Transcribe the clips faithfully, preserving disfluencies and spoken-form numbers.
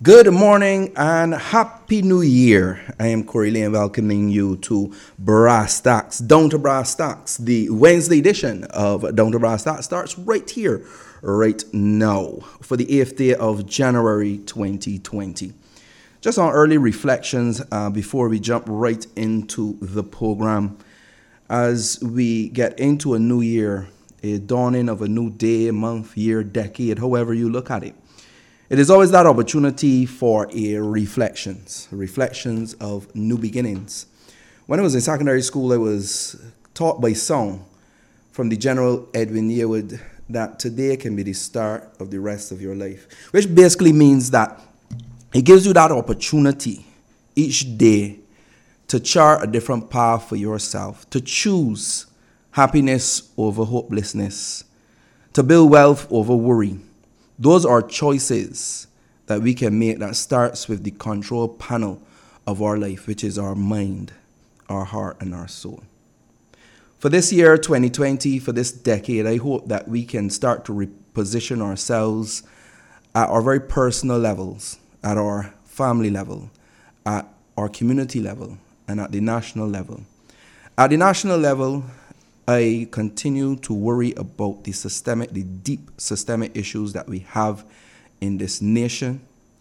Good morning and Happy New Year. I am Corey Lane welcoming you to Brass Tacks. Down to Brass Tacks. The Wednesday edition of Down to Brass Tacks starts right here, right now, for the eighth day of January twenty twenty. Just on early reflections uh, before we jump right into the program. As we get into a new year, a dawning of a new day, month, year, decade, however you look at it. It is always that opportunity for a reflections, reflections of new beginnings. When I was in secondary school, I was taught by song from the General Edwin Yearwood that today can be the start of the rest of your life, which basically means that it gives you that opportunity each day to chart a different path for yourself, to choose happiness over hopelessness, to build wealth over worry. Those are choices that we can make that starts with the control panel of our life, which is our mind, our heart, and our soul. For this year, twenty twenty, for this decade, I hope that we can start to reposition ourselves at our very personal levels, at our family level, at our community level, and at the national level. At the national level, I continue to worry about the systemic, the deep systemic issues that we have in this nation.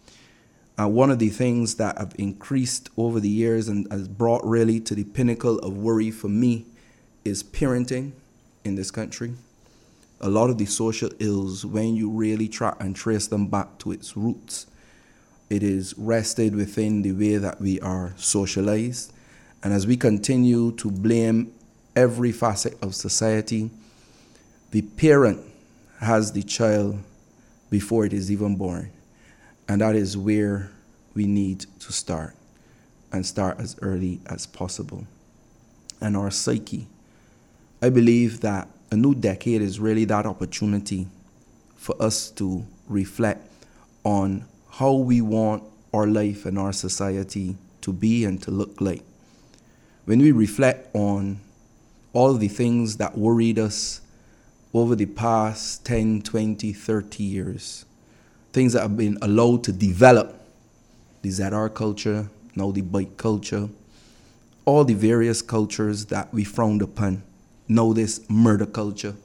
Uh, one of the things that have increased over the years and has brought really to the pinnacle of worry for me is parenting in this country. A lot of the social ills, when you really try and trace them back to its roots, it is rested within the way that we are socialized. And as we continue to blame every facet of society, the parent has the child before it is even born. And that is where we need to start, and start as early as possible. And our psyche. I believe that a new decade is really that opportunity for us to reflect on how we want our life and our society to be and to look like. When we reflect on all the things that worried us over the past ten, twenty, thirty years, things that have been allowed to develop, the Z R culture, now the bike culture, all the various cultures that we frowned upon, now this murder culture.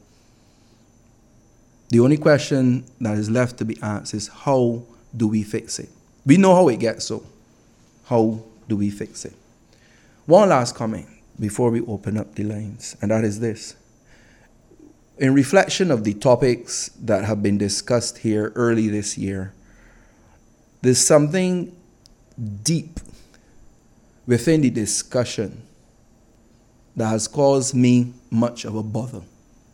The only question that is left to be asked is, how do we fix it? We know how it gets so. How do we fix it? One last comment before we open up the lines, and that is this. In reflection of the topics that have been discussed here early this year, there's something deep within the discussion that has caused me much of a bother.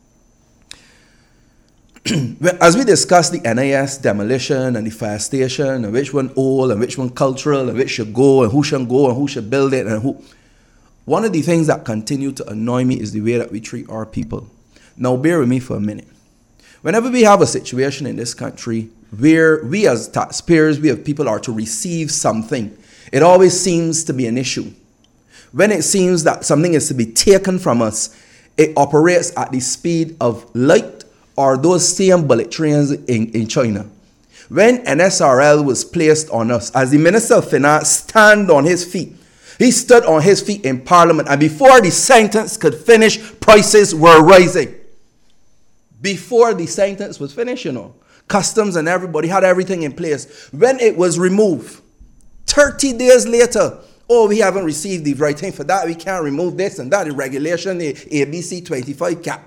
As we discuss the N I S demolition and the fire station, and which one old and which one cultural and which should go and who should go and who should build it and who... One of the things that continue to annoy me is the way that we treat our people. Now, bear with me for a minute. Whenever we have a situation in this country where we as taxpayers, we as people are to receive something, it always seems to be an issue. When it seems that something is to be taken from us, it operates at the speed of light, or those same bullet trains in, in China. When N S R L was placed on us, as the Minister of Finance stand on his feet, he stood on his feet in Parliament, and before the sentence could finish, prices were rising. Before the sentence was finished, you know, customs and everybody had everything in place. When it was removed, thirty days later, oh, we haven't received the right thing for that, we can't remove this and that, the regulation, the A B C twenty-five cap.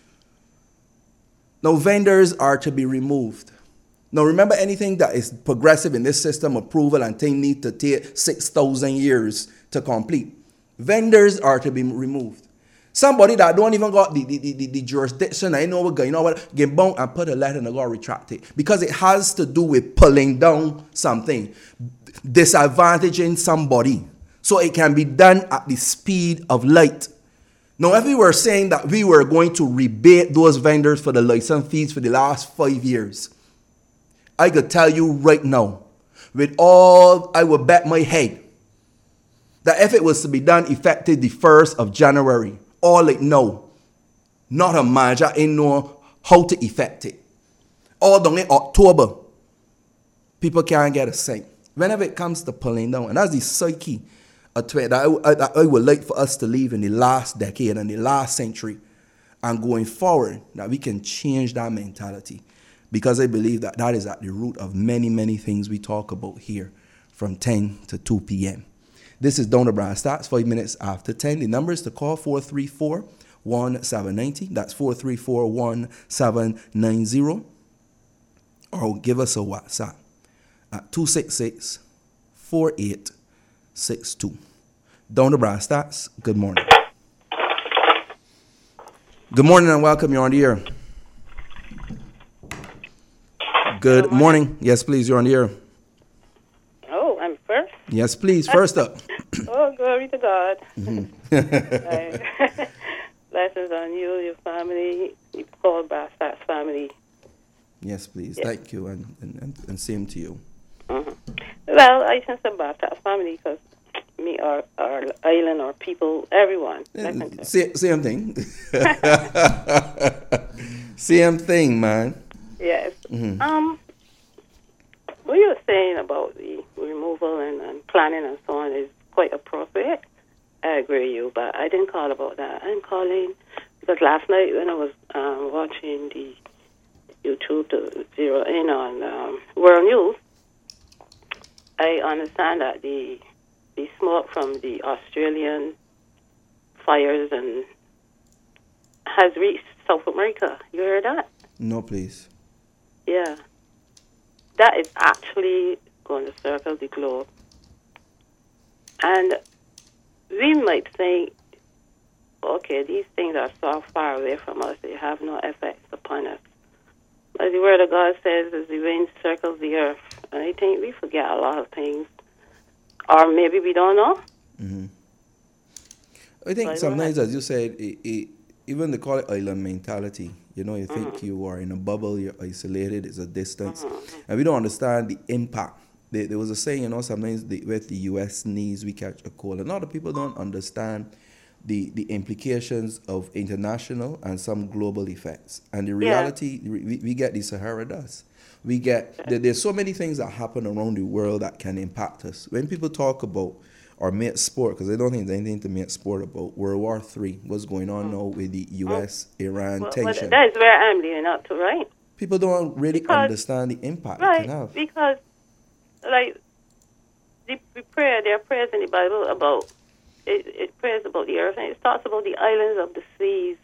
Now, vendors are to be removed. Now, remember, anything that is progressive in this system, approval and thing need to take six thousand years to complete. Vendors are to be removed. Somebody that don't even got the, the, the, the jurisdiction, I know what guy, you know what, get bound and put a letter and go retract it. Because it has to do with pulling down something, disadvantaging somebody. So it can be done at the speed of light. Now, if we were saying that we were going to rebate those vendors for the license fees for the last five years, I could tell you right now, with all, I would bet my head, that if it was to be done effective the first of January, all it know, not a manager ain't know how to effect it. All down in October, people can't get a cent. whenever it comes to pulling down, and that's the psyche of tw- that, I, I, that I would like for us to leave in the last decade and the last century and going forward, that we can change that mentality. Because I believe that that is at the root of many, many things we talk about here from ten to two p.m. This is Down to Brass Tacks, five minutes after ten. The number is to call four three four, one seven nine zero. That's four three four, one seven nine zero. Or give us a WhatsApp at two six six, four eight six two. Down to Brass Tacks, good morning. Good morning and welcome. You're on the air. Good morning. morning. Yes, please. You're on the air. Oh, I'm first? Yes, please. First up. Oh, glory to God. Mm-hmm. Blessings on you, your family, you call Brass Tacks family. Yes, please. Yes. Thank you, and, and, and same to you. Mm-hmm. Well, I shouldn't say Brass Tacks family because me, our, our island, our people, everyone. Same, same thing. Same thing, man. Yes. Mm-hmm. Um, what you were saying about the removal and, and planning and so on is quite appropriate. I agree with you, but I didn't call about that. I'm calling because last night when I was um, watching the YouTube to zero in on um, World News, I understand that the the smoke from the Australian fires and has reached South America. You heard that? No, please. Yeah. That is actually going to circle the globe. And we might think, okay, these things are so far away from us, they have no effects upon us. But the Word of God says, as the wind circles the earth, and I think we forget a lot of things. Or maybe we don't know. Mm-hmm. I think but sometimes, as you said, it, it, even they call it island mentality. You know, you think mm-hmm. you are in a bubble, you're isolated, it's a distance. Mm-hmm. And we don't understand the impact. There, there was a saying, you know, sometimes the, with the U S sneeze, we catch a cold. And a lot of people don't understand the, the implications of international and some global effects. And the reality, yeah. we, we get the Sahara dust. We get, there, there's so many things that happen around the world that can impact us. When people talk about or make sport, because I don't think there's anything to make sport about World War Three, what's going on mm. now with the U S Iran well, tension. Well, that is where I'm leading up to, right? People don't really because, understand the impact right, it can have. Because, like, the, the prayer, there are prayers in the Bible about, it, it prays about the earth, and it talks about the islands of the seas.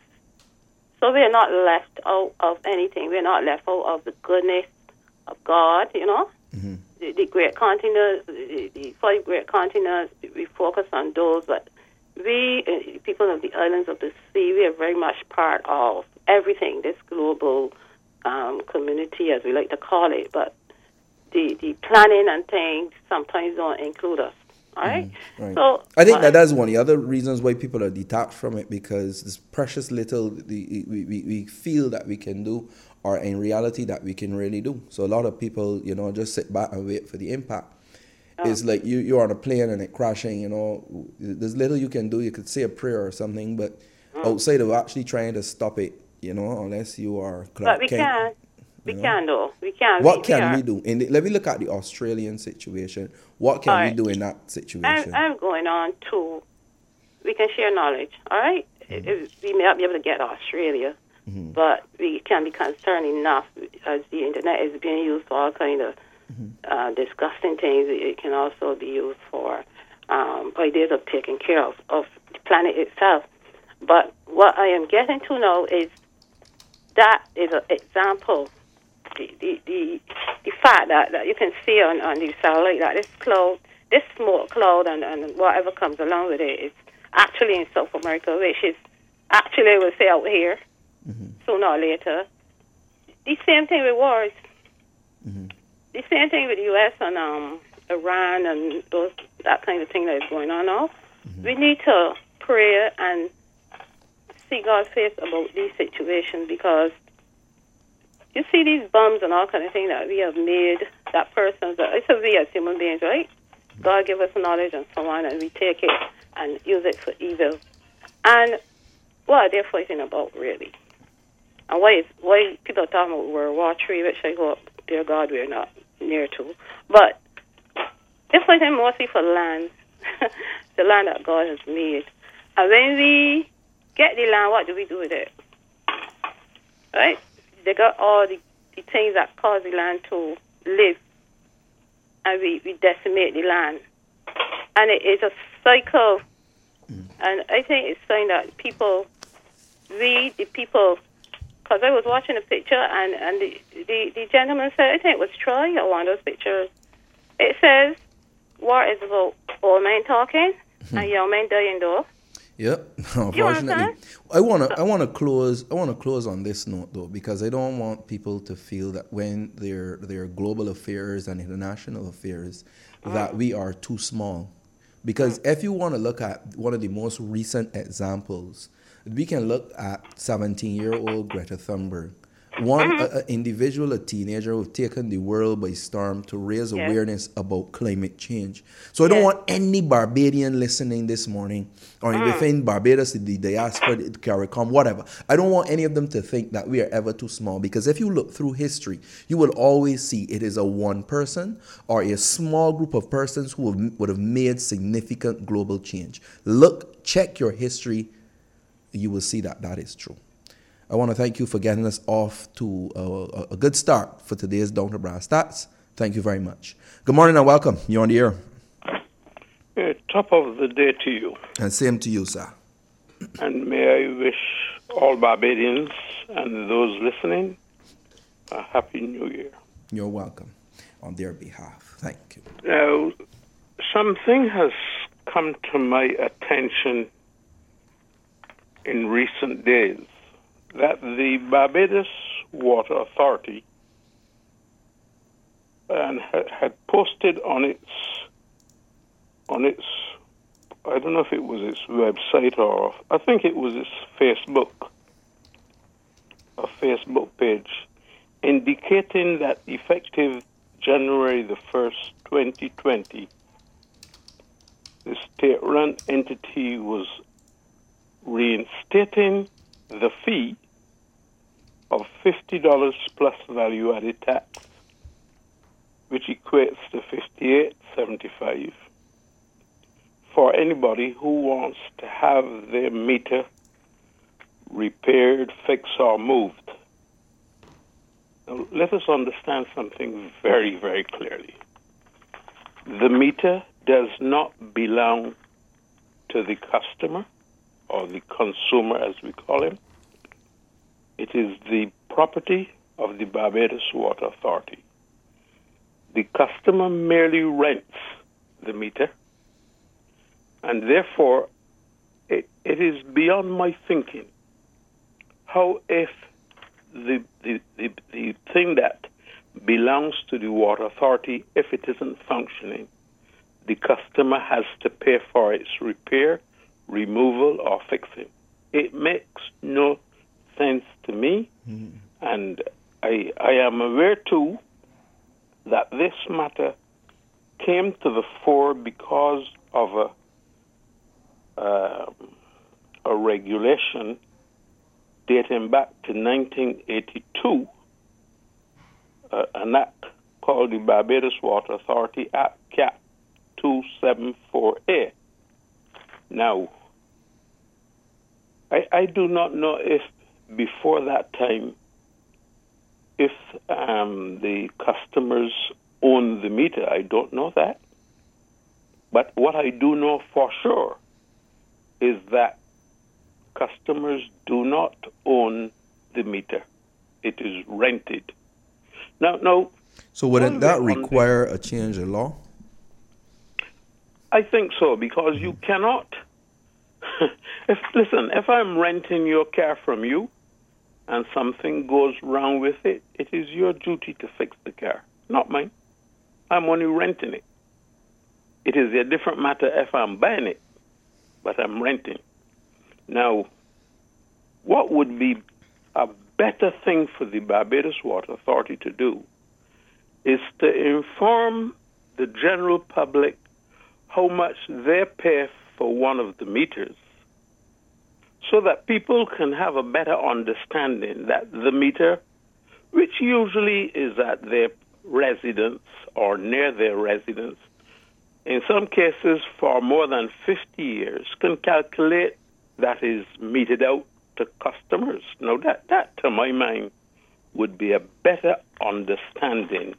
So we're not left out of anything. We're not left out of the goodness of God, you know? Mm-hmm. The, the great continents, the, the five great continents, we focus on those, but we, uh, people of the islands of the sea, we are very much part of everything, this global um, community, as we like to call it, but the, the planning and things sometimes don't include us, all right? Mm, right. So I think uh, that that's one of the other reasons why people are detached from it, because this precious little the, we, we, we feel that we can do, or in reality that we can really do. So a lot of people, you know, just sit back and wait for the impact. Oh. It's like you, you're on a plane and it crashing, you know, there's little you can do. You could say a prayer or something, but oh. outside of actually trying to stop it, you know, unless you are Clark But we Kent, can. We know? can, though. We can. What we, can we, we do? In the, let me look at the Australian situation. What can right. we do in that situation? I'm, I'm going on to, we can share knowledge, all right? Mm-hmm. We may not be able to get to Australia, mm-hmm. but we can be concerned enough as the internet is being used for all kind of mm-hmm. uh, disgusting things. It can also be used for um, ideas of taking care of, of the planet itself. But what I am getting to now is that is an example. The, the, the, the fact that, that you can see on, on the satellite that this cloud, this smoke cloud and, and whatever comes along with it is actually in South America, which is actually, we'll say, out here. Mm-hmm. Sooner or later. The same thing with wars. Mm-hmm. The same thing with the U S and um, Iran and those that kind of thing that is going on now. Mm-hmm. We need to pray and see God's face about these situations, because you see these bombs and all kind of things that we have made, that person, it's a we as human beings, right? Mm-hmm. God give us knowledge and so on, and we take it and use it for evil. And what are they fighting about, really? And why is, why people are talking about World War Three, which I hope, dear God, we're not near to. But They're fighting mostly for land, the land that God has made. And when we get the land, what do we do with it? Right? They got all the, the things that cause the land to live, and we, we decimate the land. And it is a cycle. Mm. And I think it's saying that people, we, the people, because I was watching a picture, and, and the, the, the gentleman said, I think it was Troy, or one of those pictures, it says, war is about old men talking mm-hmm. and young men dying though. Yep. Unfortunately, I wanna I wanna close I wanna close on this note though, because I don't want people to feel that when they're they're global affairs and international affairs mm. that we are too small. Because mm. if you want to look at one of the most recent examples, we can look at seventeen-year-old Greta Thunberg. One mm-hmm. a, a individual, a teenager who've taken the world by storm to raise yes. awareness about climate change. So I don't yes. want any Barbadian listening this morning, or mm. within Barbados, the diaspora, the CARICOM, whatever. I don't want any of them to think that we are ever too small, because if you look through history, you will always see it is a one person or a small group of persons who have, would have made significant global change. Look, check your history, you will see that that is true. I want to thank you for getting us off to a, a good start for today's Down to Brass Tacks. Thank you very much. Good morning and welcome. You're on the air. Uh, top of the day to you. And same to you, sir. And may I wish all Barbadians and those listening a happy new year. You're welcome on their behalf. Thank you. Now, something has come to my attention in recent days, that the Barbados Water Authority and had posted on its on its I don't know if it was its website or I think it was its Facebook a Facebook page, indicating that effective January the first, twenty twenty, the state-run entity was reinstating the fee of fifty dollars plus value-added tax, which equates to fifty-eight seventy-five for anybody who wants to have their meter repaired, fixed, or moved. Now, let us understand something very, very clearly. The meter does not belong to the customer, or the consumer as we call him. It is the property of the Barbados Water Authority. The customer merely rents the meter, and therefore it, it is beyond my thinking how if the, the, the, the thing that belongs to the Water Authority, if it isn't functioning, the customer has to pay for its repair, removal, or fixing. It makes no sense to me, mm. and I I am aware too that this matter came to the fore because of a uh, a regulation dating back to nineteen eighty-two, uh, an act called the Barbados Water Authority Act, Cap two seventy-four A. Now, I, I do not know if before that time, if um, the customers own the meter. I don't know that. But what I do know for sure is that customers do not own the meter. It is rented. Now, now. So wouldn't that require a change in law? I think so, because mm-hmm. you cannot. if listen, if I'm renting your car from you, and something goes wrong with it, it is your duty to fix the car, not mine. I'm only renting it. It is a different matter if I'm buying it, but I'm renting. Now, what would be a better thing for the Barbados Water Authority to do is to inform the general public how much they pay for one of the meters, so that people can have a better understanding that the meter, which usually is at their residence or near their residence, in some cases for more than fifty years, can calculate that is meted out to customers. Now, that, that to my mind, would be a better understanding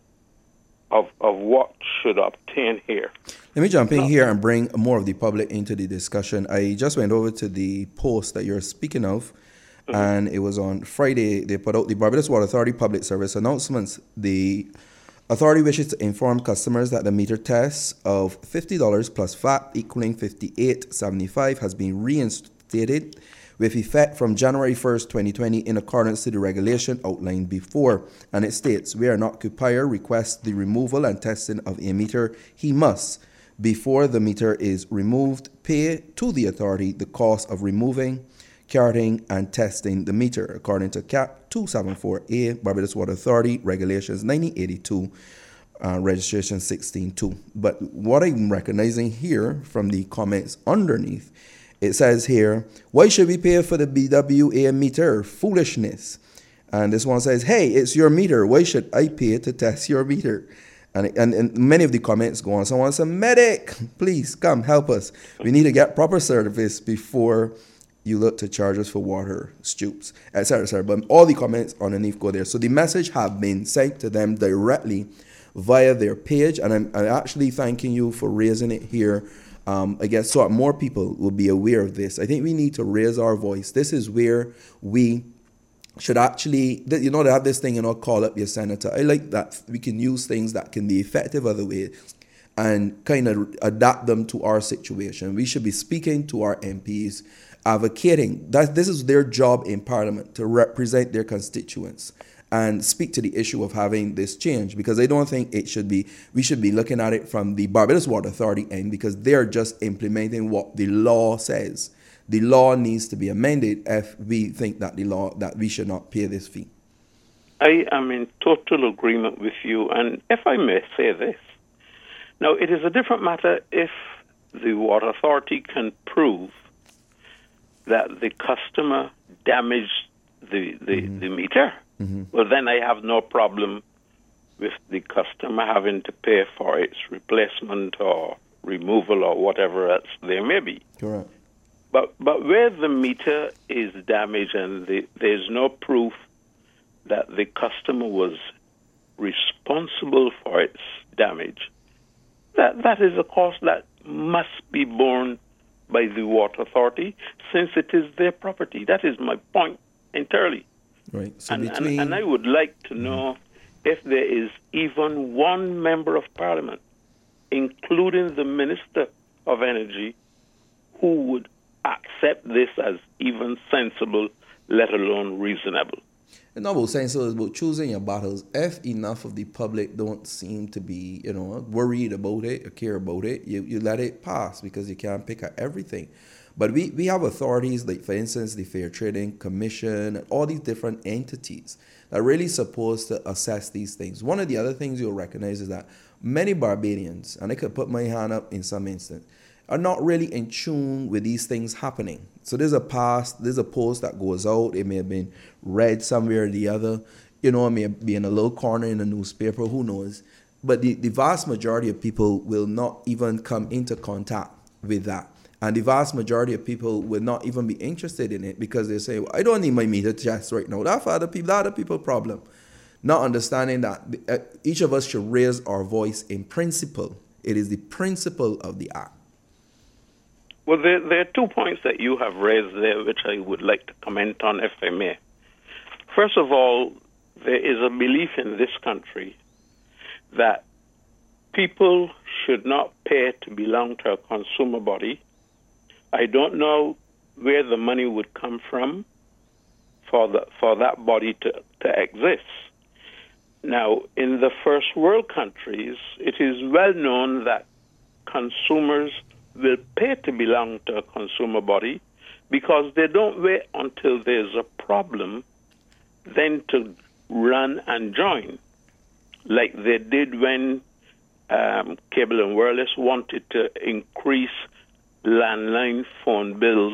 of, of what should obtain here. Let me jump in here and bring more of the public into the discussion. I just went over to the post that you're speaking of, mm-hmm. and it was on Friday. They put out the Barbados Water Authority public service announcements. The authority wishes to inform customers that the meter test of fifty dollars plus V A T equaling fifty-eight dollars and seventy-five cents has been reinstated with effect from January first, twenty twenty, in accordance to the regulation outlined before. And it states, where an occupier requests the removal and testing of a meter, he must, before the meter is removed, pay to the authority the cost of removing, carrying, and testing the meter, according to Cap two seventy-four A, Barbados Water Authority, Regulations nineteen eighty-two, uh, Registration sixteen two. But what I'm recognizing here from the comments underneath, it says here, why should we pay for the B W A meter? Foolishness. And this one says, hey, it's your meter. Why should I pay to test your meter? And, and, and many of the comments go on. Someone says, medic, please come help us. We need to get proper service before you look to charge us for water, stoops, et cetera, et cetera. But all the comments underneath go there. So the message have been sent to them directly via their page. And I'm, I'm actually thanking you for raising it here. Um, I guess so more people will be aware of this. I think we need to raise our voice. This is where we should actually, you know, they have this thing, you know, call up your senator. I like that we can use things that can be effective other ways and kind of adapt them to our situation. We should be speaking to our M Ps, advocating that this is their job in Parliament, to represent their constituents and speak to the issue of having this change, because I don't think it should be, we should be looking at it from the Barbados Water Authority end, because they're just implementing what the law says. The law needs to be amended if we think that the law, that we should not pay this fee. I am in total agreement with you, and if I may say this, now it is a different matter if the Water Authority can prove that the customer damaged the, the, mm-hmm. the meter. Mm-hmm. Well, then I have no problem with the customer having to pay for its replacement or removal or whatever else there may be. Correct. But but where the meter is damaged and the, there's no proof that the customer was responsible for its damage, that that is a cost that must be borne by the Water Authority, since it is their property. That is my point entirely. Right. So and, between... and, and I would like to know mm-hmm. if there is even one member of Parliament, including the Minister of Energy, who would accept this as even sensible, let alone reasonable. And not about saying so, it's about choosing your battles. If enough of the public don't seem to be, you know, worried about it or care about it, you, you let it pass, because you can't pick at everything. But we, we have authorities like, for instance, the Fair Trading Commission, and all these different entities that are really supposed to assess these things. One of the other things you'll recognize is that many Barbadians, and I could put my hand up in some instance, are not really in tune with these things happening. So there's a past, there's a post that goes out, it may have been read somewhere or the other, you know, it may be in a little corner in a newspaper, who knows. But the, the vast majority of people will not even come into contact with that. And the vast majority of people will not even be interested in it, because they say, well, I don't need my meter test right now. That's for other people, that's other people's problem. Not understanding that each of us should raise our voice in principle. It is the principle of the act. Well, there, there are two points that you have raised there which I would like to comment on, if I may. First of all, there is a belief in this country that people should not pay to belong to a consumer body. I don't know where the money would come from for the for that body to, to exist. Now, in the first world countries, it is well known that consumers will pay to belong to a consumer body, because they don't wait until there's a problem then to run and join, like they did when um, Cable and Wireless wanted to increase landline phone bills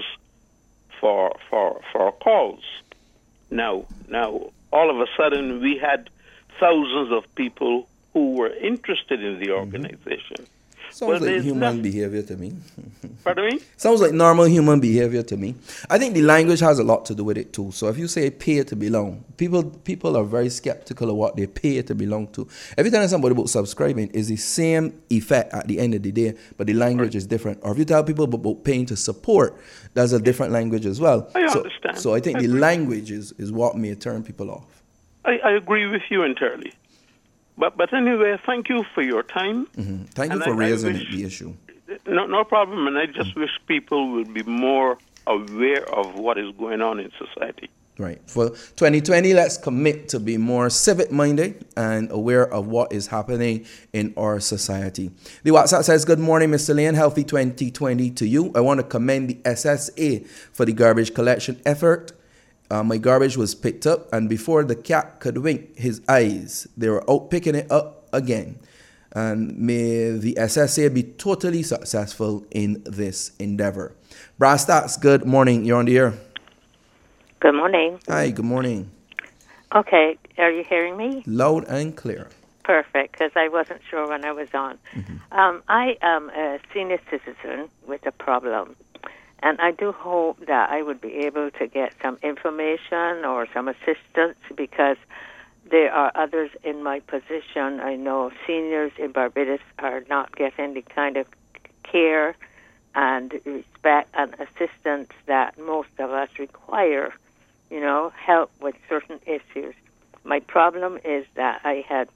for for for calls. Now, now all of a sudden we had thousands of people who were interested in the organization. Mm-hmm. Sounds Well, like there's human no- behavior to me. Pardon me? Sounds like normal human behavior to me. I think the language has a lot to do with it too. So if you say pay to belong, people people are very skeptical of what they pay to belong to. Every time somebody about subscribing is the same effect at the end of the day, but the language is different. Or if you tell people about paying to support, there's a different language as well. I so, understand. So I think I the agree. language is, is what may turn people off. I, I agree with you entirely. But but anyway, thank you for your time. Mm-hmm. Thank you And for I- I raising wish- it, the issue. No, no problem. And I just wish people would be more aware of what is going on in society. Right. For twenty twenty, let's commit to be more civic-minded and aware of what is happening in our society. The WhatsApp says, good morning, Mister Lane. Healthy twenty twenty to you. I want to commend the S S A for the garbage collection effort. Uh, my garbage was picked up, and before the cat could wink his eyes, they were out picking it up again. And may the S S A be totally successful in this endeavor. Brass Stacks, good morning. You're on the air. Good morning. Hi, good morning. Okay, are you hearing me? Loud and clear. Perfect, because I wasn't sure when I was on. Mm-hmm. Um, I am a senior citizen with a problem, and I do hope that I would be able to get some information or some assistance because there are others in my position. I know seniors in Barbados are not getting the kind of care and respect and assistance that most of us require, you know, help with certain issues. My problem is that I had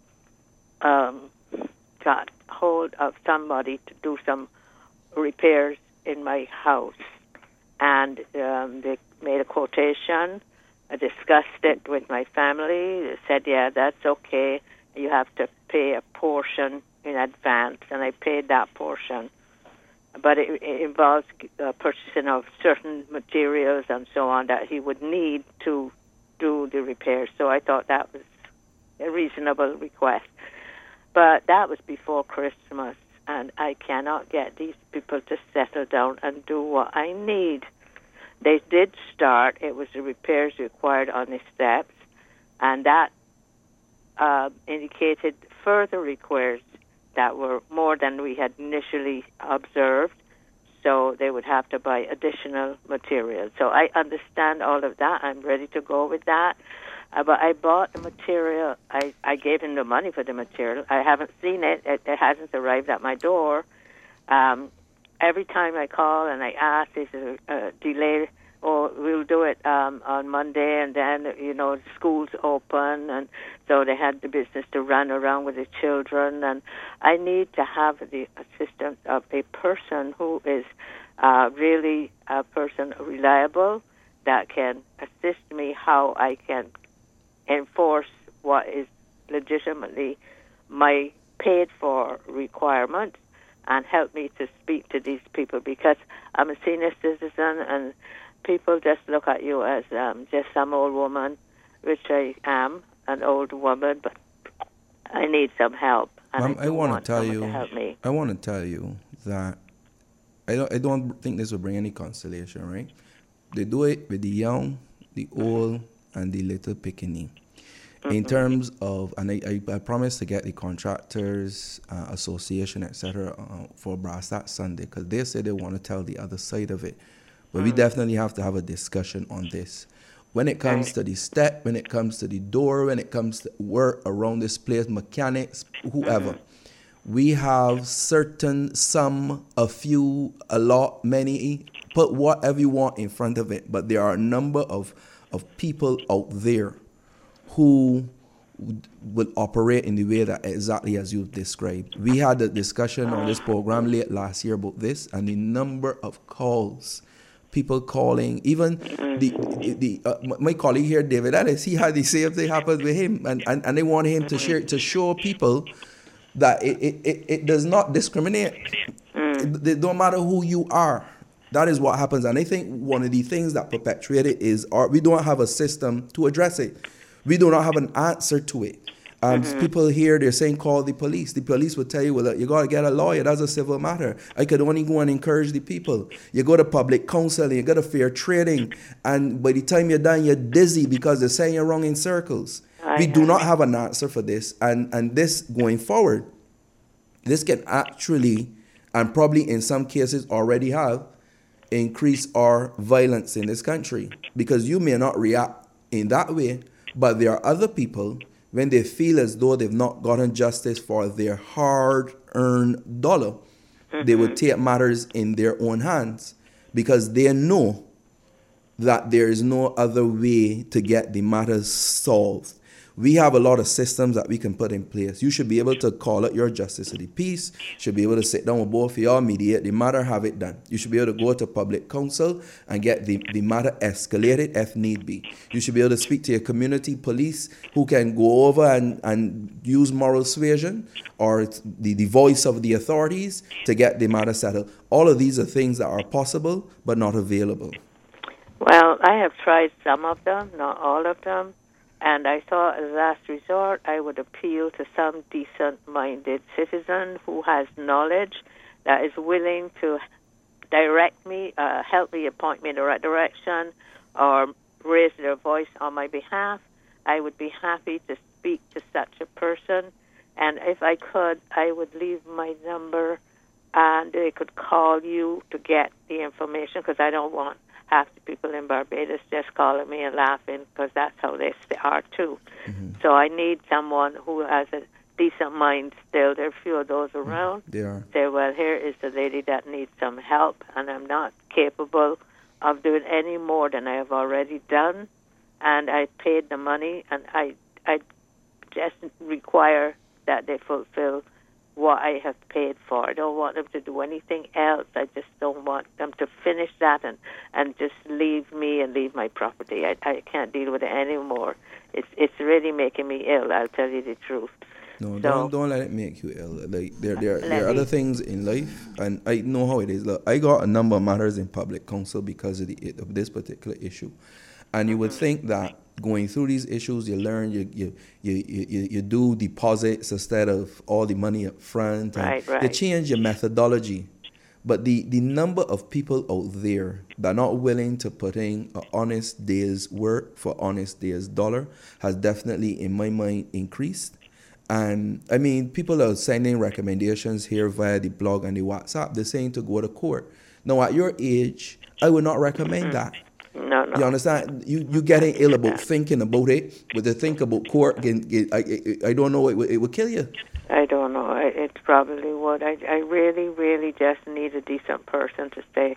um, got hold of somebody to do some repairs in my house, and um, they made a quotation. I discussed it with my family. They said, yeah, that's okay. You have to pay a portion in advance, and I paid that portion. But it, it involves uh, purchasing of certain materials and so on that he would need to do the repairs. So I thought that was a reasonable request. But that was before Christmas, and I cannot get these people to settle down and do what I need. They did start. It was the repairs required on the steps, and that uh, indicated further repairs that were more than we had initially observed, so they would have to buy additional material. So I understand all of that. I'm ready to go with that. Uh, but I bought the material. I, I gave him the money for the material. I haven't seen it. It, it hasn't arrived at my door. Um, every time I call and I ask, there's a, a delay, or we'll do it um, on Monday, and then, you know, the school's open, and so they had the business to run around with the children, and I need to have the assistance of a person who is uh, really a person reliable that can assist me how I can enforce what is legitimately my paid-for requirement, and help me to speak to these people, because I'm a senior citizen, and people just look at you as um, just some old woman, which I am, an old woman, but I need some help. And Ma'am, I, I do want want to tell someone you, to help me. I want to tell you that I don't, I don't think this will bring any consolation, right? They do it with the young, the old, and the little pickaninny. Mm-hmm. In terms of, and I, I, I promised to get the contractors uh, association, et cetera, uh, for Brass Stacks Sunday, because they say they want to tell the other side of it. But mm. we definitely have to have a discussion on this. When it comes right. to the step, when it comes to the door, when it comes to work around this place, mechanics, whoever, mm-hmm. we have certain, some, a few, a lot, many, put whatever you want in front of it. But there are a number of, of people out there who will operate in the way that exactly as you've described. We had a discussion on this program late last year about this, and the number of calls, people calling, even the, the, the uh, my colleague here, David Ellis, he had the same thing happen with him, and, and, and they want him to share to show people that it, it, it, it does not discriminate. It, it don't matter who you are. That is what happens, and I think one of the things that perpetuate it is our, we don't have a system to address it. We do not have an answer to it. Um, mm-hmm. People here, they're saying call the police. The police will tell you, well, you got to get a lawyer. That's a civil matter. I could only go and encourage the people. You go to public counseling, you go to fair trading, and by the time you're done, you're dizzy because they're saying you're wrong in circles. I we do not have an answer for this, and, and this going forward, this can actually and probably in some cases already have increased our violence in this country. Because you may not react in that way, but there are other people, when they feel as though they've not gotten justice for their hard-earned dollar, mm-hmm. they would take matters in their own hands because they know that there is no other way to get the matters solved. We have a lot of systems that we can put in place. You should be able to call it your justice of the peace. You should be able to sit down with both of y'all, mediate the matter, have it done. You should be able to go to public counsel and get the, the matter escalated if need be. You should be able to speak to your community police who can go over and, and use moral suasion or the, the voice of the authorities to get the matter settled. All of these are things that are possible but not available. Well, I have tried some of them, not all of them. And I thought as a last resort, I would appeal to some decent-minded citizen who has knowledge, that is willing to direct me, uh, help me, point me in the right direction, or raise their voice on my behalf. I would be happy to speak to such a person. And if I could, I would leave my number, and they could call you to get the information, because I don't want half the people in Barbados just calling me and laughing, because that's how they are too. Mm-hmm. So I need someone who has a decent mind still. There are a few of those around. They are. Say, well, here is the lady that needs some help, and I'm not capable of doing any more than I have already done, and I paid the money, and I, I just require that they fulfill what I have paid for. I don't want them to do anything else. I just don't want them to finish that and, and just leave me and leave my property. I, I can't deal with it anymore. It's it's really making me ill, I'll tell you the truth. No, so, don't don't let it make you ill. Like there there, there are other things in life, and I know how it is. Look, I got a number of matters in public counsel because of the of this particular issue. And you mm-hmm. would think that going through these issues, you learn, you you, you, you, you do deposits instead of all the money up front. And right, right. you change your methodology. But the, the number of people out there that are not willing to put in an honest day's work for honest day's dollar has definitely, in my mind, increased. And, I mean, people are sending recommendations here via the blog and the WhatsApp. They're saying to go to court. Now, at your age, I would not recommend that. No, no. You understand? You you getting ill about thinking about it, but to think about court, I, I, I don't know, it would, it would kill you. I don't know. It probably would. I, I really, really just need a decent person to say,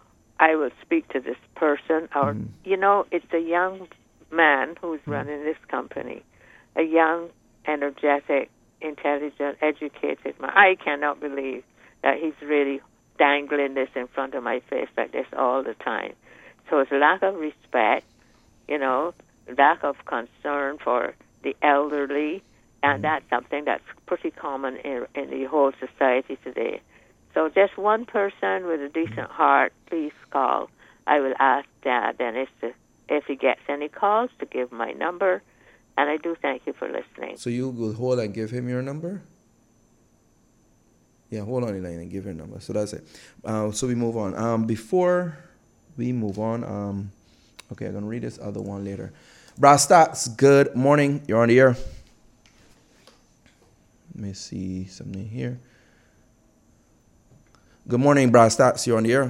I will speak to this person. Or, mm. you know, it's a young man who's mm. running this company, a young, energetic, intelligent, educated man. I cannot believe that he's really dangling this in front of my face like this all the time. So it's lack of respect, you know, lack of concern for the elderly, and mm-hmm. that's something that's pretty common in, in the whole society today. So just one person with a decent heart, please call. I will ask Dad Dennis to, if he gets any calls, to give my number, and I do thank you for listening. So you will hold and give him your number? Yeah, hold on the line and give your number. So that's it. Uh, so we move on. Um, before... We move on. Um, okay, I'm going to read this other one later. Brass Stats, good morning. You're on the air. Let me see something here. Good morning, Brass Stats. You're on the air.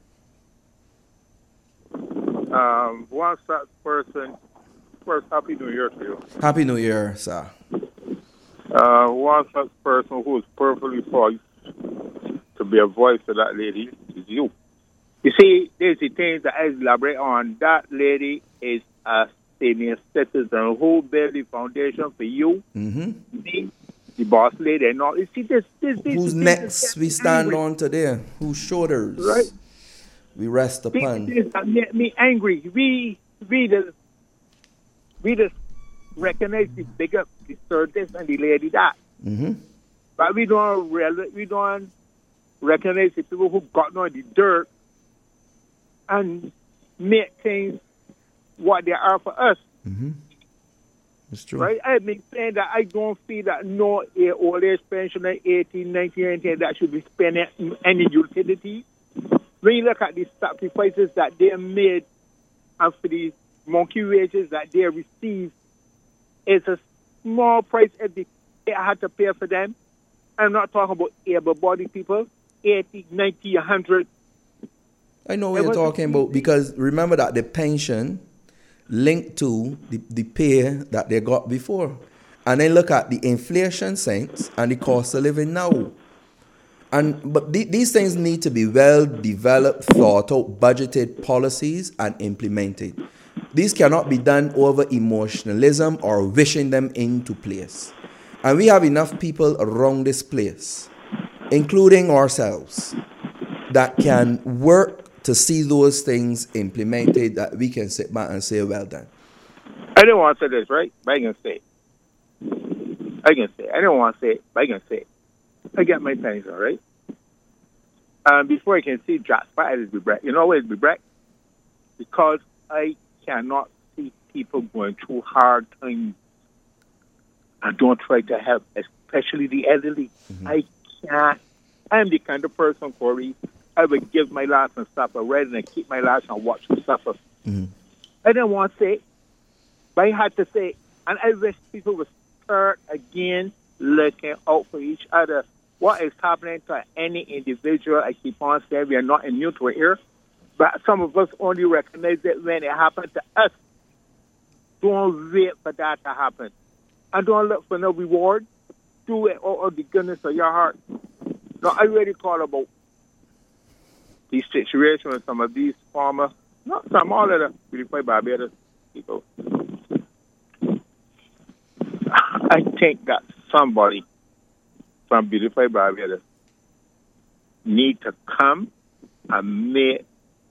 Um, one Stats person. First, Happy New Year to you. Happy New Year, sir. Uh, one Stats person who is perfectly poised to be a voice to that lady is you. You see, there's the things that I elaborate on. That lady is a senior citizen who built the foundation for you, mm-hmm. the, the boss lady, and all. You see, this, this, this whose necks we stand angry. on today? Whose shoulders right. we rest upon? This, this make me angry. We, we just, we just recognize the bigger, the service and the lady that, mm-hmm. but we don't really, we don't recognize the people who got on the dirt and make things what they are for us. Mm-hmm. It's true. Right? I've been saying that I don't feel that no old age pensioner, eighteen, nineteen, nineteen, that should be spending any utility. When you look at the sacrifices that they made and for the monkey wages that they receive, it's a small price if they had to pay for them. I'm not talking about able-bodied people. eighty, ninety, one hundred. I know what you're talking about, because remember that the pension linked to the, the pay that they got before. And then look at the inflation since and the cost of living now. And but th- these things need to be well developed, thought out, budgeted policies and implemented. These cannot be done over emotionalism or wishing them into place. And we have enough people around this place, including ourselves, that can work to see those things implemented, that we can sit back and say, well done. I don't want to say this, right? But I can say it. I can say it. I don't want to say it, but I can say it. I get my pennies, all right? Um, before I can see drop spot, it'll be break. You know why it'll be break? Because I cannot see people going through hard times and don't try to help, especially the elderly. Mm-hmm. I can't. I'm the kind of person, Corey, I would give my last and suffer rather than keep my last and watch them suffer. Mm-hmm. I didn't want to say it, but I had to say it. And I wish people would start again looking out for each other. What is happening to any individual, I keep on saying we are not immune to it here, but some of us only recognize it when it happens to us. Don't wait for that to happen. And don't look for no reward. Do it out of the goodness of your heart. Now, I really call about these situations with some of these farmers, not some, all of the beautiful Barbados people. I think that somebody from beautiful Barbados need to come and make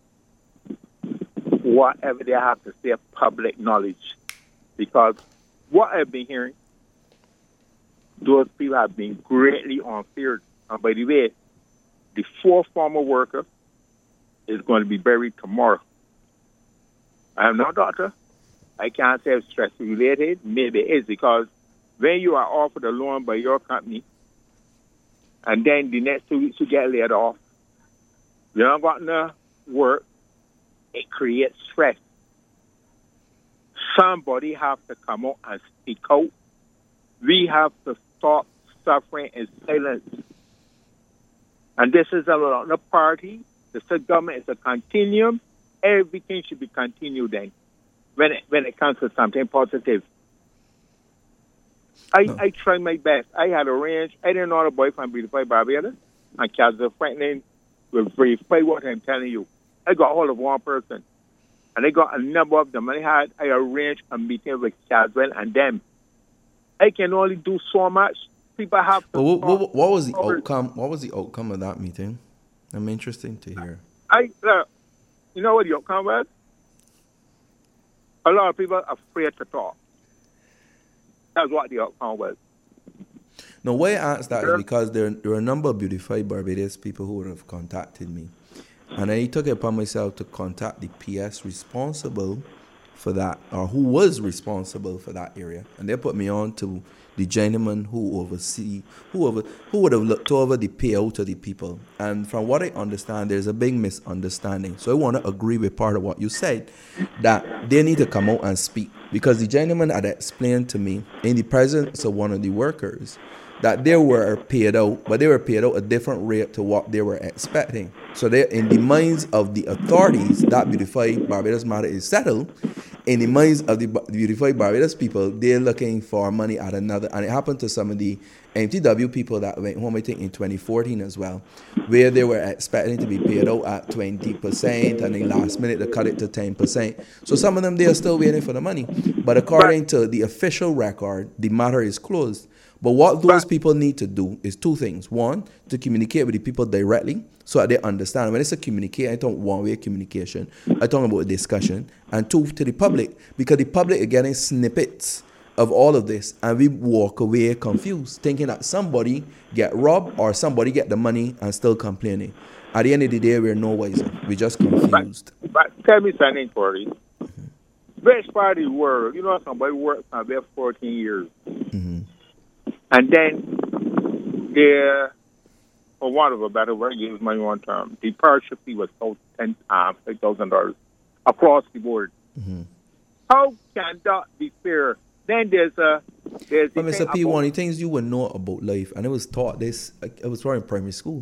whatever they have to say public knowledge. Because what I've been hearing, those people have been greatly unfair. And by the way, the fourth farmer worker is going to be buried tomorrow. I am no doctor. I can't say it's stress related. Maybe it is, because when you are offered a loan by your company and then the next two weeks you get laid off, you don't got no work, it creates stress. Somebody have to come out and speak out. We have to stop suffering in silence. And this is a, a party. The state government is a continuum. Everything should be continued then when it, when it comes to something positive. I, no. I tried my best. I had arranged. I didn't know the boy from beautiful Barbados and Castle Franklin will verify what I'm telling you. I got hold of one person, and I got a number of them. I had I arranged a meeting with Caswell and them. I can only do so much. People have to. Well, what, what, what was the over. outcome? What was the outcome of that meeting? I'm interested to hear. I, uh, you know what the outcome was? A lot of people are afraid to talk. That's what the outcome was. No, why I asked that is because there, there are a number of beautified Barbados people who would have contacted me. And I took it upon myself to contact the P S responsible for that, or who was responsible for that area. And they put me on to the gentleman who oversee, who over, who would have looked over the payout to the people. And from what I understand, there's a big misunderstanding. So I want to agree with part of what you said, that they need to come out and speak. Because the gentleman had explained to me in the presence of one of the workers that they were paid out, but they were paid out a different rate to what they were expecting. So they, in the minds of the authorities, that beautified Barbados matter is settled. In the minds of the beautified Barbados people, they're looking for money at another. And it happened to some of the M T W people that went home, I think, in twenty fourteen as well, where they were expecting to be paid out at twenty percent, and then last minute they cut it to ten percent. So some of them, they are still waiting for the money. But according to the official record, the matter is closed. But what those people need to do is two things. One, to communicate with the people directly so that they understand. When it's a communicate, I don't one-way communication. I talk about a discussion. And two, to the public, because the public are getting snippets of all of this, and we walk away confused, thinking that somebody get robbed or somebody get the money and still complaining. At the end of the day, we're no wiser. We're just confused. But, but tell me something, Corey. Mm-hmm. Best part of the world, you know, somebody worked for about fourteen years. Mm-hmm. And then there, for want of a better word, use my own term, the purchase fee was sold ten times, eight thousand dollars across the board. Mm-hmm. How can that be fair? Then there's a there's. But Mister P, one of the things you would know about life, and it was taught this, I was taught in primary school,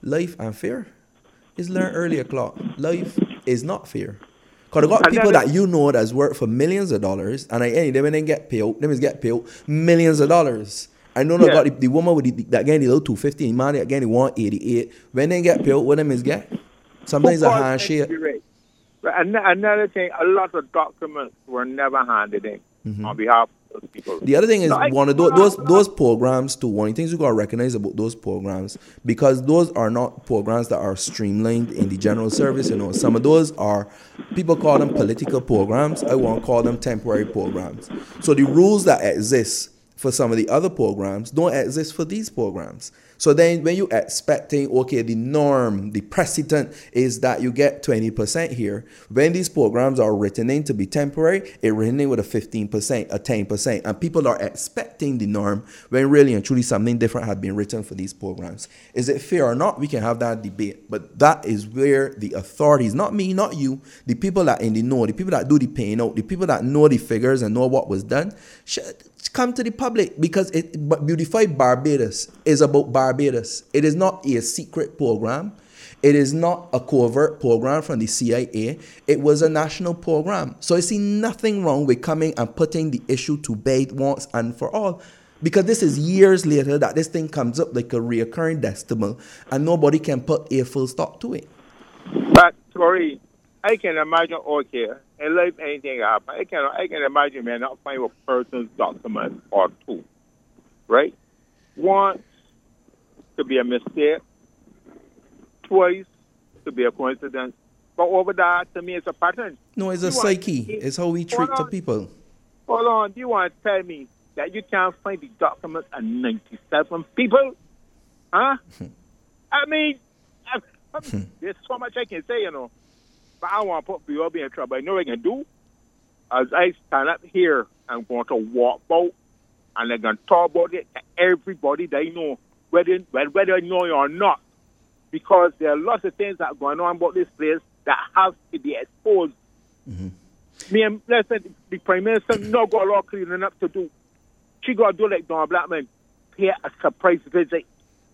life and fear is learn early o'clock. Life is not fair. Because I got And people that that you know that's work for millions of dollars, and I any them when they get paid, them is get paid millions of dollars. I know I Yeah. got the, the woman with the, that getting the little two fifty, man that getting the one eighty eight. When they get paid, what them is get? Sometimes a Football handshake. century. Right. An- Another thing, a lot of documents were never handed in Mm-hmm. on behalf of those people. The other thing is No, I- one of those those, those programs too. One of the things you gotta recognize about those programs, because those are not programs that are streamlined in the general service. You know, some of those are people call them political programs. I won't call them temporary programs. So the rules that exist for some of the other programs don't exist for these programs. So then when you expecting, okay, the norm, the precedent is that you get twenty percent here. When these programs are written in to be temporary, it written in with a fifteen percent, a ten percent. And people are expecting the norm when really and truly something different had been written for these programs. Is it fair or not? We can have that debate. But that is where the authorities, not me, not you, the people that in the know, the people that do the paying out, the people that know the figures and know what was done, should come to the public, because it but Beautify Barbados is about Barbados. It is not a secret program. It is not a covert program from the C I A. It was a national program. So I see nothing wrong with coming and putting the issue to bed once and for all, because this is years later that this thing comes up like a reoccurring decimal and nobody can put a full stop to it. But sorry, I can imagine, okay, in life anything happen. I can I can imagine man not find a person's document or two. Right? Once to be a mistake, twice to be a coincidence. But over that to me it's a pattern. No, it's a You psyche. want- It's how we treat Hold the on. people. Hold on, do you want to tell me that you can't find the documents and ninety-seven people? Huh? I mean, I, I, there's so much I can say, you know. But I want to put people in trouble. I know what I can do. As I stand up here, I'm going to walk out and I'm going to talk about it to everybody that I know, whether, whether I know it or not. Because there are lots of things that are going on about this place that have to be exposed. Mm-hmm. Me and listen, the Prime Minister no got a lot of cleaning up to do. She got to do like Don Blackman, pay a surprise visit.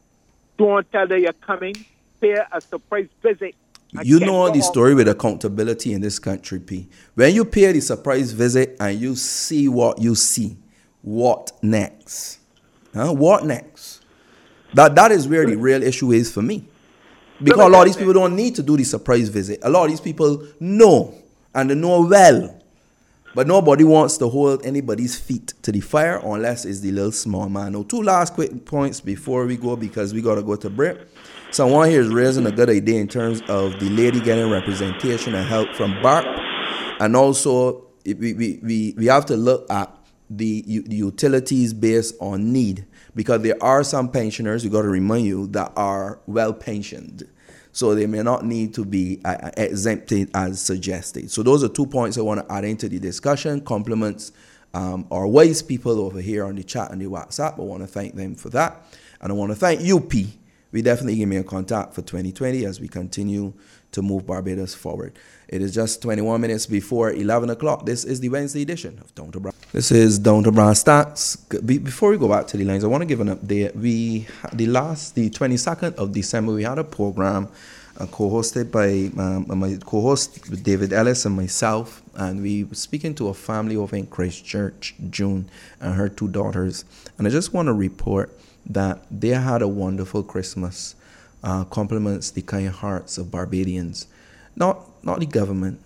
Don't tell her you're coming. Pay a surprise visit. and You get know her the off. story with accountability in this country, P. When you pay the surprise visit and you see what you see, what next? Huh? What next? That that is where the real issue is for me. Because a lot of these people don't need to do the surprise visit. A lot of these people know, and they know well. But nobody wants to hold anybody's feet to the fire unless it's the little small man. Now, two last quick points before we go, because we got to go to break. Someone here is raising a good idea in terms of the lady getting representation and help from B A R P. And also, we, we, we, we have to look at the, u- the utilities based on need, because there are some pensioners, we got to remind you, that are well pensioned. So they may not need to be uh, exempted as suggested. So those are two points I want to add into the discussion. Compliments um, our wise people over here on the chat and the WhatsApp. I want to thank them for that. And I want to thank you, P. We definitely give me a contact for twenty twenty as we continue to move Barbados forward. It is just twenty-one minutes before eleven o'clock. This is the Wednesday edition of Down to Brass. This is Down to Brass Stacks. Be- Before we go back to the lines, I want to give an update. We the last, the twenty-second of December, we had a program uh, co-hosted by um, my co-host David Ellis and myself, and we were speaking to a family over in Christchurch, June, and her two daughters. And I just want to report that they had a wonderful Christmas. Uh, compliments the kind hearts of Barbadians. Not not the government,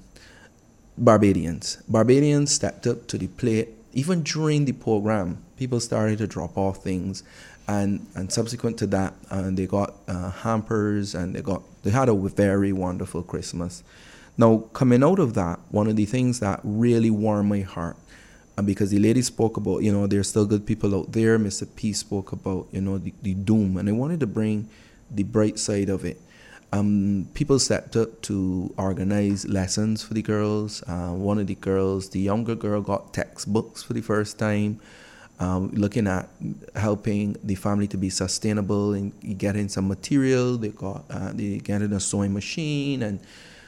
Barbadians. Barbadians stepped up to the plate. Even during the program, people started to drop off things, and, and subsequent to that, uh, they got uh, hampers, and they got they had a very wonderful Christmas. Now, coming out of that, one of the things that really warmed my heart, and because the lady spoke about, you know, there's still good people out there. Mister P spoke about, you know, the, the doom, and I wanted to bring the bright side of it. Um, people stepped up to organize lessons for the girls. Uh, one of the girls, the younger girl, got textbooks for the first time, um, looking at helping the family to be sustainable and getting some material. They got uh, they getting a sewing machine, and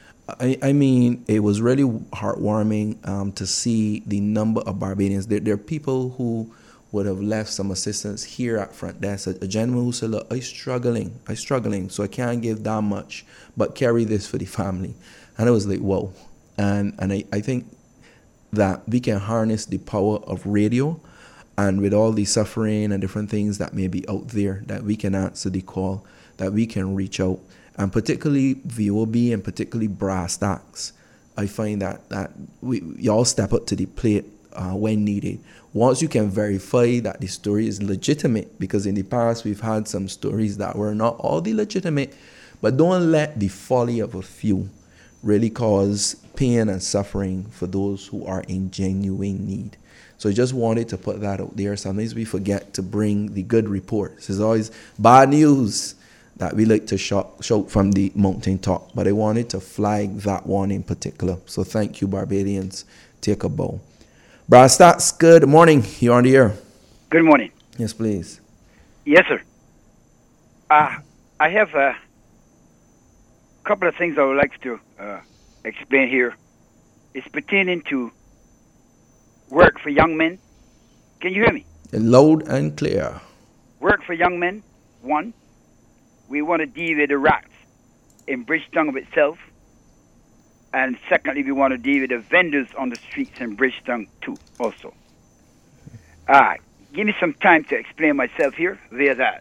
I, I mean, it was really heartwarming um, to see the number of Barbadians. There, there are people who would have left some assistance here at front desk. A, a gentleman who said, look, I'm struggling, I'm struggling, so I can't give that much, but carry this for the family. And I was like, whoa. And, and I, I think that we can harness the power of radio, and with all the suffering and different things that may be out there, that we can answer the call, that we can reach out. And particularly V O B and particularly Brass Tacks, I find that, that we y'all step up to the plate uh, when needed. Once you can verify that the story is legitimate, because in the past we've had some stories that were not all the legitimate, but don't let the folly of a few really cause pain and suffering for those who are in genuine need. So I just wanted to put that out there. Sometimes we forget to bring the good reports. There's always bad news that we like to shout, shout from the mountaintop, but I wanted to flag that one in particular. So thank you, Barbadians. Take a bow. Brass Tacks, good morning. You're on the air. Good morning. Yes, please. Yes, sir. Uh, I have a couple of things I would like to uh, explain here. It's pertaining to work for young men. Can you hear me? Loud and clear. Work for young men, one. We want to deal with the rats in Bridgetown of itself. And secondly, we want to deal with the vendors on the streets in Bridgetown too, also. All right. Give me some time to explain myself here via that.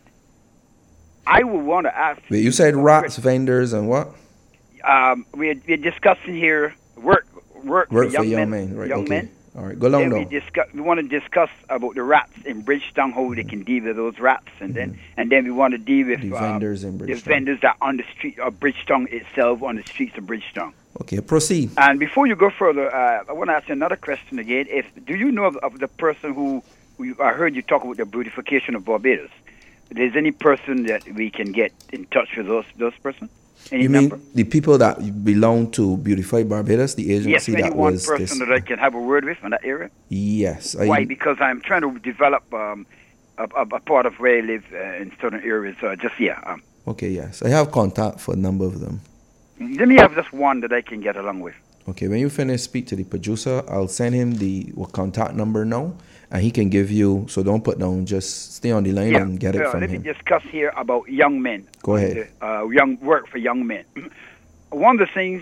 I would want to ask... Wait, you said rats, vendors, and what? Um, we're, we're discussing here work work, Work for young, for young men. men. Right, young okay. men. All right, go along Then we, now. discuss, we want to discuss about the rats in Bridgetown, how they can deal with those rats, and mm-hmm. then and then we want to deal with the um, vendors in the Bridgetown. vendors that are on the street of Bridgetown itself, on the streets of Bridgetown. Okay, proceed. And before you go further, uh, I want to ask you another question again. If do you know of, of the person who, who I heard you talk about the beautification of Barbados? If there's any person that we can get in touch with those those persons? Any you mean number? the people that belong to Beautify Barbados, the agency yes, that any one was person this? that I can have a word with in that area? Yes. Why? I, Because I'm trying to develop um, a, a, a part of where I live uh, in certain areas. So just, yeah. Um, okay, yes. I have contact for a number of them. let me have just one that I can get along with. Okay, when you finish, speak to the producer. I'll send him the contact number now, and he can give you, so don't put down, just stay on the line yeah. and get it uh, from let him. me discuss here about young men. Go ahead. Uh, young work for young men. One of the things,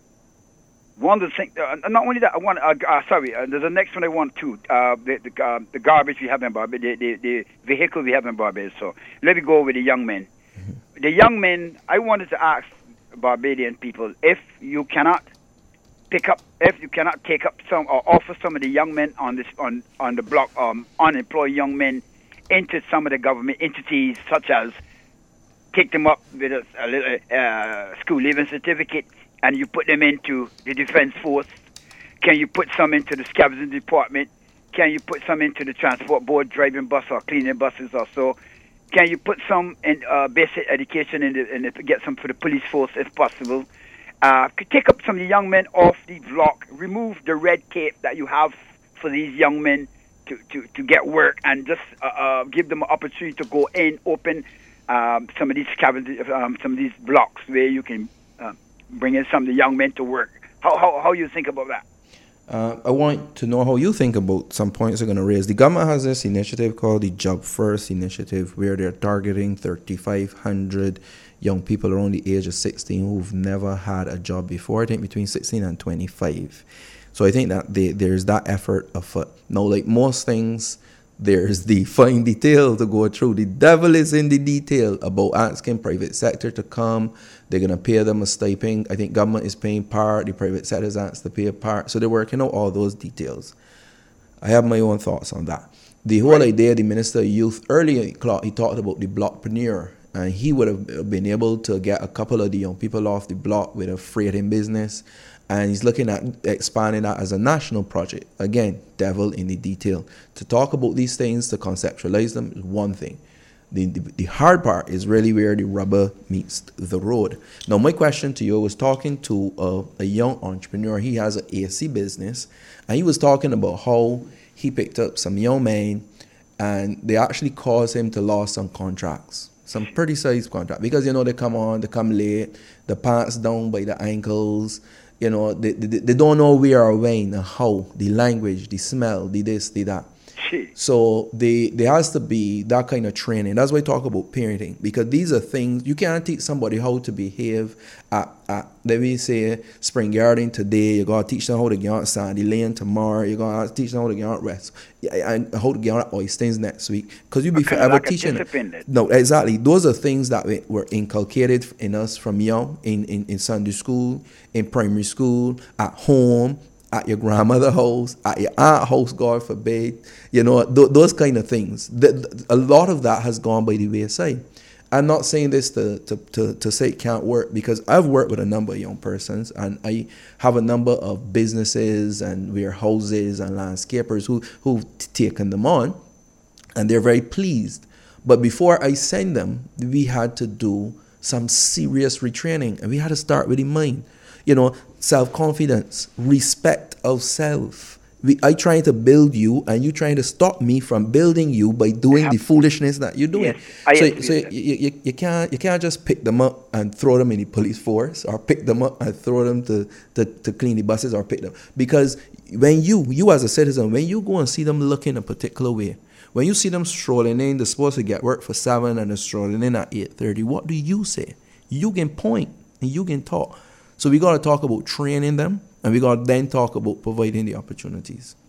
one of the things, uh, not only that, I want, uh, uh, sorry, uh, there's the next one I want too, uh, the, the, uh, the garbage we have in Barbados, the, the, the vehicle we have in Barbados. So let me go with the young men. Mm-hmm. The young men, I wanted to ask Barbadian people, if you cannot pick up, if you cannot take up some or offer some of the young men on this on, on the block, um, unemployed young men into some of the government entities, such as take them up with a, a little uh, school leaving certificate, and you put them into the defense force. Can you put some into the scavenging department? Can you put some into the transport board, driving bus or cleaning buses or so? Can you put some in uh, basic education in the, in the, get some for the police force if possible? Uh, could take up some of the young men off the block, remove the red tape that you have for these young men to, to, to get work, and just uh, uh, give them an opportunity to go in, open um, some of these scavenging, um, some of these blocks where you can uh, bring in some of the young men to work. How how how you think about that? Uh, I want to know how you think about some points I'm going to raise. The government has this initiative called the Job First Initiative, where they're targeting thirty-five hundred young people around the age of sixteen who've never had a job before. I think between sixteen and twenty-five. So I think that they, there's that effort afoot. Now, like most things, there's the fine detail to go through. The devil is in the detail about asking private sector to come. They're going to pay them a stipend. I think government is paying part. The private sector is asked to pay a part. So they're working out all those details. I have my own thoughts on that. The whole right. idea, the Minister of Youth, earlier he talked about the blockpreneur. And he would have been able to get a couple of the young people off the block with a freighting business. And he's looking at expanding that as a national project. Again, devil in the detail. To talk about these things, to conceptualize them is one thing. The, the, the hard part is really where the rubber meets the road. Now, my question to you, I was talking to a, a young entrepreneur. He has an A C business. And he was talking about how he picked up some young men and they actually caused him to lose some contracts. Some pretty sized contract. Because, you know, they come on, they come late, the pants down by the ankles. You know, they, they, they don't know where or when, how, the language, the smell, the this, the that. Gee. So they, there has to be that kind of training. That's why I talk about parenting, because these are things you can't teach somebody how to behave at, at let me say spring garden today. You gotta teach them how to get out sandy lane tomorrow. You gotta teach them how to get out rest and how to get out oysters next week. Because you be Kind of forever like a teaching. discipline then. No, exactly. Those are things that we- were inculcated in us from young, in, in, in Sunday school, in primary school, at home, at your grandmother's house, at your aunt's house, God forbid. You know, th- those kind of things. The, the, a lot of that has gone by the wayside. I'm not saying this to, to, to, to say it can't work, because I've worked with a number of young persons, and I have a number of businesses and warehouses and landscapers who, who've t- taken them on, and they're very pleased. But before I send them, we had to do some serious retraining, and we had to start with the mind. You know, self-confidence, respect of self. We, I trying to build you, and you trying to stop me from building you by doing the foolishness that you're doing. Yes, I so agree so with that. you, you, you can't you can't just pick them up and throw them in the police force, or pick them up and throw them to, to, to clean the buses, or pick them. Because when you, you as a citizen, when you go and see them looking a particular way, when you see them strolling in, they're supposed to get work for seven and they're strolling in at eight thirty, what do you say? You can point and you can talk. So we got to talk about training them, and we got to then talk about providing the opportunities.